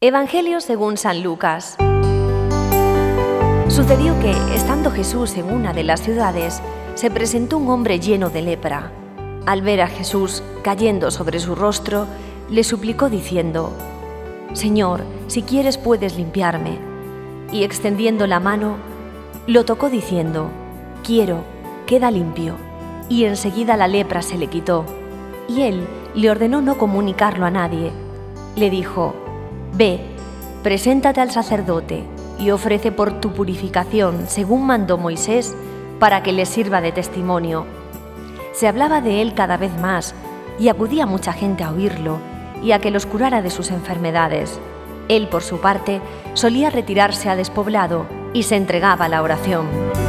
Evangelio según San Lucas. Sucedió que, estando Jesús en una de las ciudades, se presentó un hombre lleno de lepra. Al ver a Jesús cayendo sobre su rostro, le suplicó diciendo: «Señor, si quieres puedes limpiarme». Y extendiendo la mano, lo tocó diciendo: «Quiero, queda limpio». Y enseguida la lepra se le quitó. Y él le ordenó no comunicarlo a nadie. Le dijo: «Ve, preséntate al sacerdote y ofrece por tu purificación, según mandó Moisés, para que le sirva de testimonio». Se hablaba de él cada vez más, y acudía mucha gente a oírlo y a que los curara de sus enfermedades. Él, por su parte, solía retirarse a despoblado y se entregaba a la oración.